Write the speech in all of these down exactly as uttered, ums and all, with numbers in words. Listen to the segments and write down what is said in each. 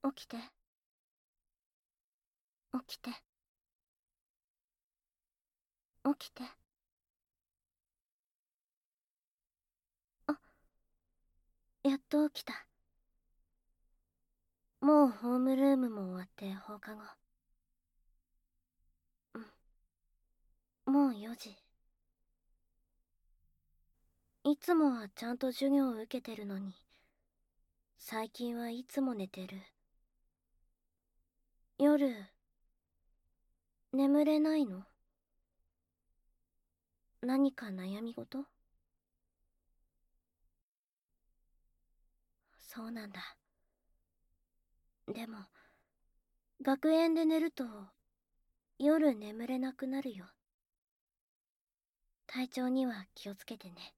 起きて、起きて、起きて。あ、やっと起きた。もうホームルームも終わって放課後。うん。もうよじ。いつもはちゃんと授業を受けてるのに、最近はいつも寝てる。夜、眠れないの？何か悩み事？そうなんだ。でも、学園で寝ると、夜眠れなくなるよ。体調には気をつけてね。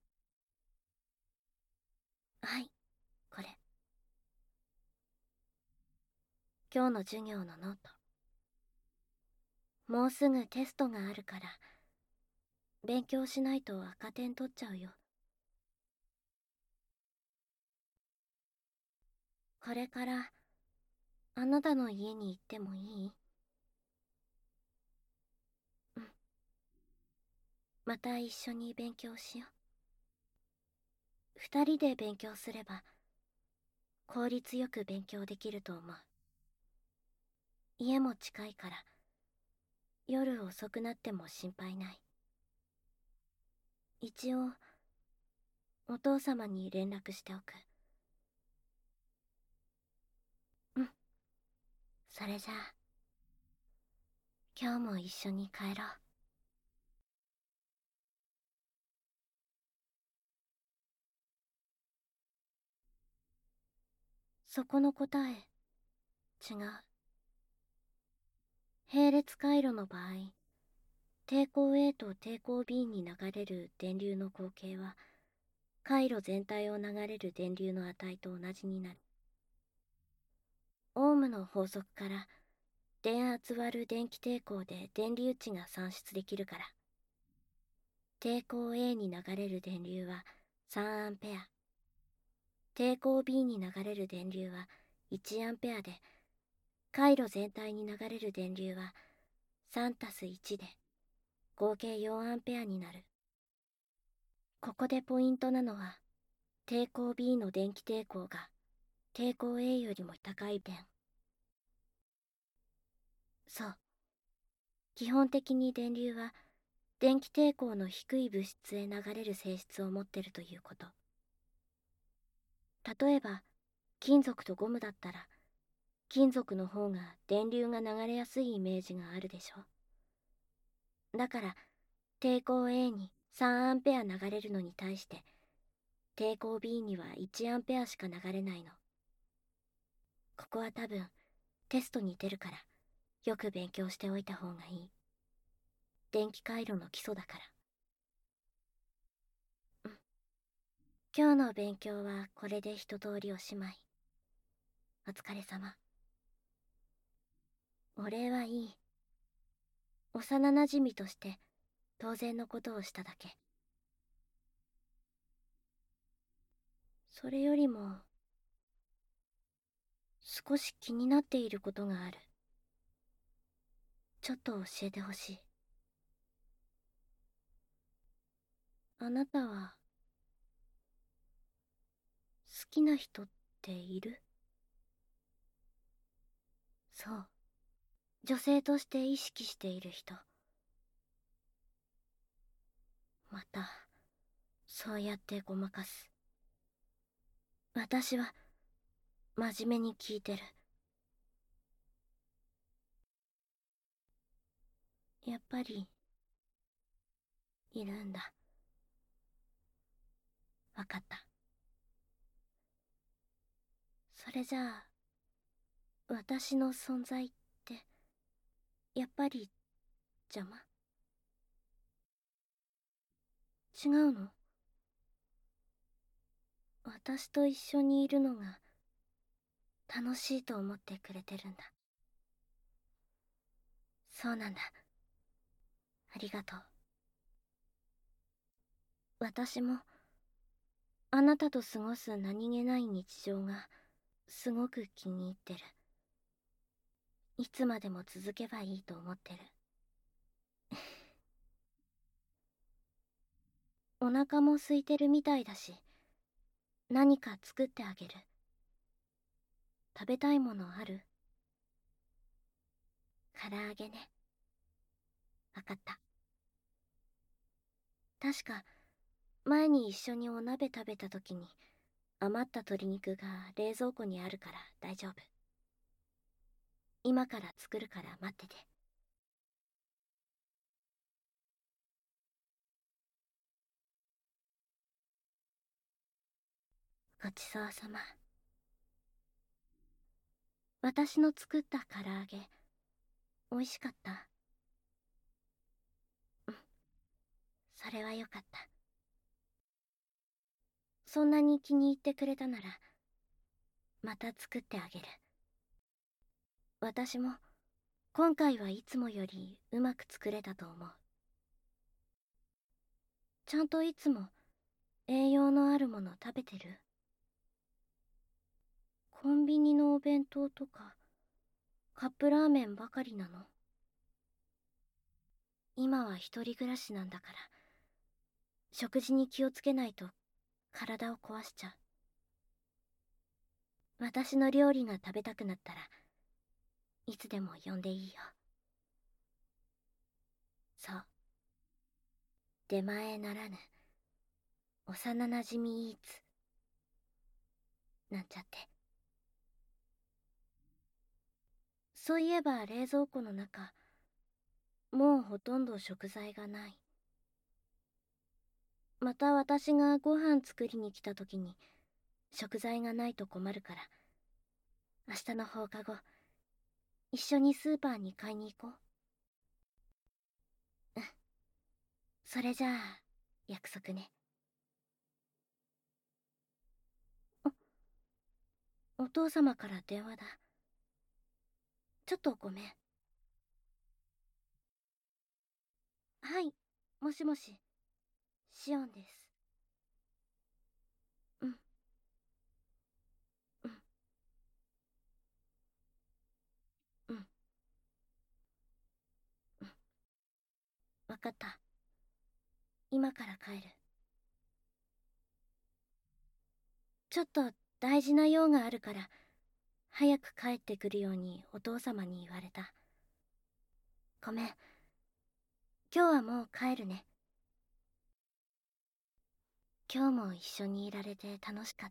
はい、これ。今日の授業のノート。もうすぐテストがあるから、勉強しないと赤点取っちゃうよ。これから、あなたの家に行ってもいい？うん。また一緒に勉強しよう。二人で勉強すれば、効率よく勉強できると思う。家も近いから、夜遅くなっても心配ない。一応、お父様に連絡しておく。うん。それじゃあ、今日も一緒に帰ろう。そこの答え、違う。並列回路の場合、抵抗 A と抵抗 B に流れる電流の合計は、回路全体を流れる電流の値と同じになる。オームの法則から、電圧割る電気抵抗で電流値が算出できるから。抵抗 A に流れる電流はさんアンペア。抵抗 B に流れる電流はいちアンペアで、回路全体に流れる電流はさんたすいちで、合計よんアンペアになる。ここでポイントなのは、抵抗 B の電気抵抗が抵抗 A よりも高い点。そう。基本的に電流は電気抵抗の低い物質へ流れる性質を持ってるということ。例えば、金属とゴムだったら、金属の方が電流が流れやすいイメージがあるでしょ。だから、抵抗 A にさんアンペア流れるのに対して、抵抗 B にはいちアンペアしか流れないの。ここは多分、テストに出るから、よく勉強しておいた方がいい。電気回路の基礎だから。うん。今日の勉強はこれで一通りおしまい。お疲れ様。お礼はいい。幼馴染として当然のことをしただけ。それよりも、少し気になっていることがある。ちょっと教えてほしい。あなたは、好きな人っている？そう。女性として意識している人。また、そうやってごまかす。私は、真面目に聞いてる。やっぱり、いるんだ。わかった。それじゃあ、私の存在って、やっぱり、邪魔？違うの？私と一緒にいるのが、楽しいと思ってくれてるんだ。そうなんだ。ありがとう。私も、あなたと過ごす何気ない日常が、すごく気に入ってる。 いつまでも続けばいいと思ってる。お腹も空いてるみたいだし、何か作ってあげる。食べたいものある？唐揚げね。わかった。確か、前に一緒にお鍋食べた時に、余った鶏肉が冷蔵庫にあるから大丈夫。今から作るから待ってて。ごちそうさま。私の作った唐揚げ、美味しかった？うん、それはよかった。そんなに気に入ってくれたなら、また作ってあげる。私も、今回はいつもよりうまく作れたと思う。ちゃんといつも栄養のあるもの食べてる？コンビニのお弁当とか、カップラーメンばかりなの？今は一人暮らしなんだから、食事に気をつけないと体を壊しちゃう。私の料理が食べたくなったらいつでも呼んでいいよ。そう、出前ならぬ幼なじみイーツなんちゃって。そういえば冷蔵庫の中、もうほとんど食材がない。また私がご飯作りに来た時に食材がないと困るから、明日の放課後一緒にスーパーに買いに行こう。うん、それじゃあ約束ね。お、お父様から電話だ。ちょっとごめん。はい、もしもし、シオンです。うん、うん、うん、うん。わかった。今から帰る。ちょっと大事な用があるから、早く帰ってくるようにお父様に言われた。ごめん。今日はもう帰るね。今日も一緒にいられて楽しかった。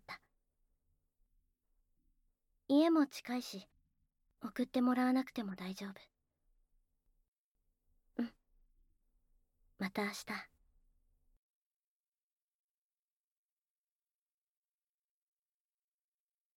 家も近いし、送ってもらわなくても大丈夫。うん。また明日。